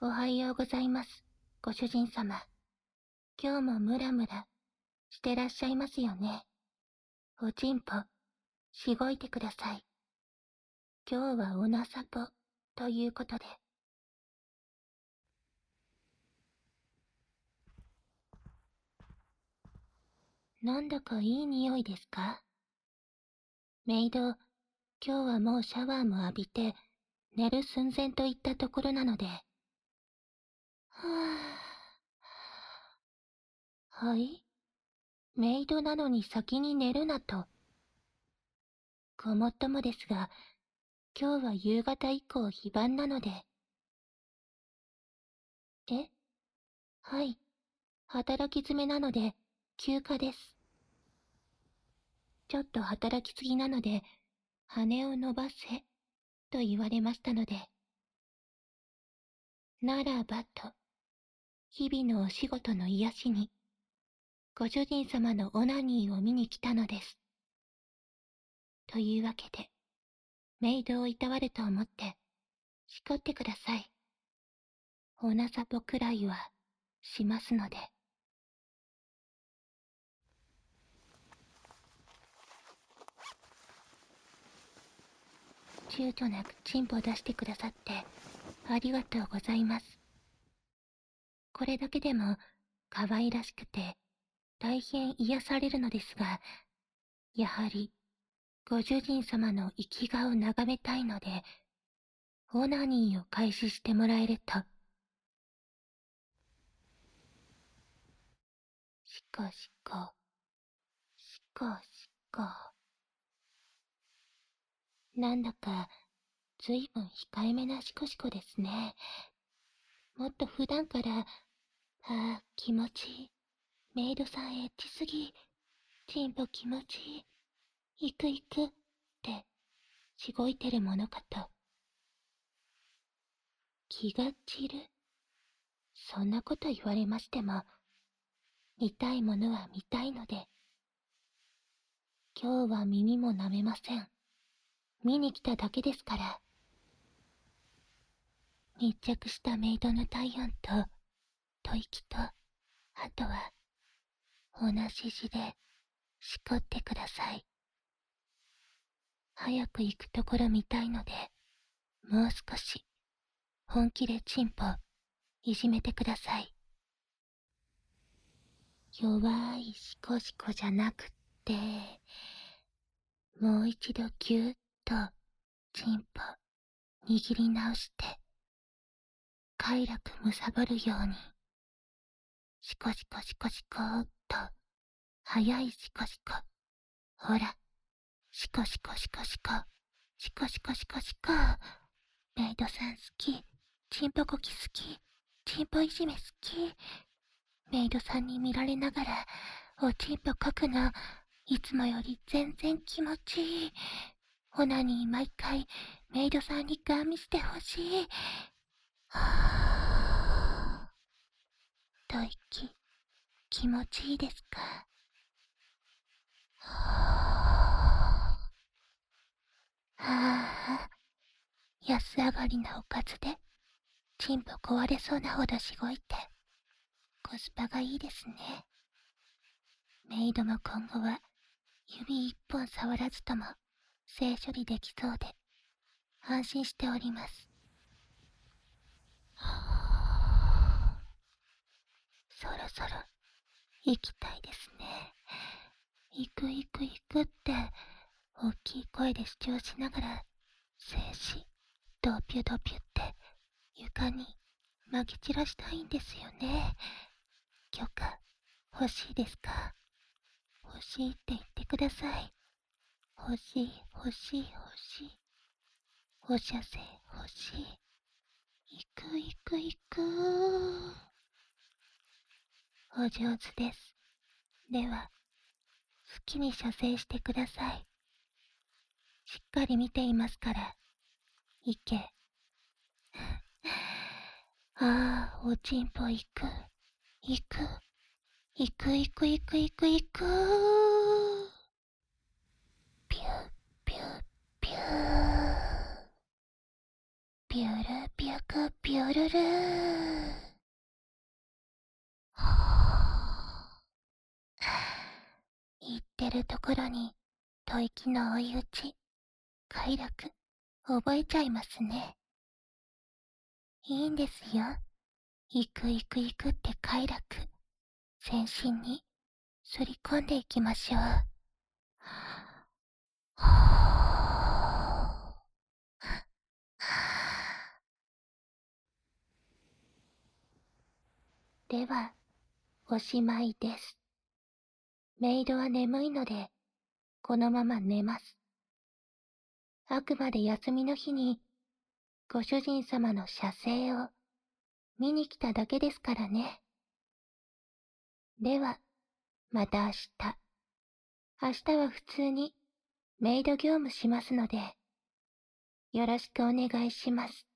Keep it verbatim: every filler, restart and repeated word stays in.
おはようございます、ご主人様。今日もムラムラしてらっしゃいますよね。おちんぽ、しごいてください。今日はおなさぽということで。なんだかいい匂いですか？メイド、今日はもうシャワーも浴びて、寝る寸前といったところなので。はぁ。はい？メイドなのに先に寝るなと。ごもっともですが、今日は夕方以降非番なので。え？はい。働き詰めなので、休暇です。ちょっと働きすぎなので、羽を伸ばせ、と言われましたので。ならばと、日々のお仕事の癒しに、ご主人様のオナニーを見に来たのです。というわけで、メイドをいたわると思って、しこってください。おなさぽくらいは、しますので。躊躇なくチンポ出してくださって、ありがとうございます。これだけでも、可愛らしくて、大変癒されるのですが、やはり、ご主人様の生き顔を眺めたいので、オナニーを開始してもらえると。しこしこ、しこしこ。なんだか、ずいぶん控えめなしこしこですね。もっと普段から、ああ、気持ちいい。メイドさんエッチすぎ。チンポ気持ちいい。行く行く。って、しごいてるものかと。気が散る。そんなこと言われましても、見たいものは見たいので。今日は耳も舐めません。見に来ただけですから。密着したメイドの体温と、吐息と、あとは、同じ字で、しこってください。早く行くところ見たいので、もう少し、本気でチンポ、いじめてください。弱いしこしこじゃなくって、もう一度ぎゅーっと、チンポ、握り直して、快楽むさぼるように、シコシコシコシコーっと、早いシコシコ。ほら、シコシコシコシコ、シコシコシコシコ。メイドさん好き、チンポコキ好き、チンポいじめ好き。メイドさんに見られながら、おチンポこくの、いつもより全然気持ちいい。オナニー毎回、メイドさんにガン見してほしい。はぁ。吐息、気持ちいいですか？はぁ。はぁ。安上がりなおかずで、チンポ壊れそうなほどしごいて、コスパがいいですね。メイドも今後は、指一本触らずとも、性処理できそうで、安心しております。はぁ。そろそろ、行きたいですね。行く行く行くって、大きい声で主張しながら、静止、ドピュドピュって、床に、まき散らしたいんですよね。許可、欲しいですか？欲しいって言ってください。欲しい、欲しい、欲しい。おしゃせ、欲しい。行く行く行く。お上手です。では、好きに射精してください。しっかり見ていますから。いけ。ああ、おちんぽ行く。行く。行く行く行く行く行く。ピューピューピュー。ピュルピュクピュルルー。 るところに吐息の追い打ち、快楽、覚えちゃいますね。いいんですよ。行く行く行くって快楽、全身にすり込んでいきましょう。では、おしまいです。メイドは眠いので、このまま寝ます。あくまで休みの日に、ご主人様の写生を見に来ただけですからね。では、また明日。明日は普通にメイド業務しますので、よろしくお願いします。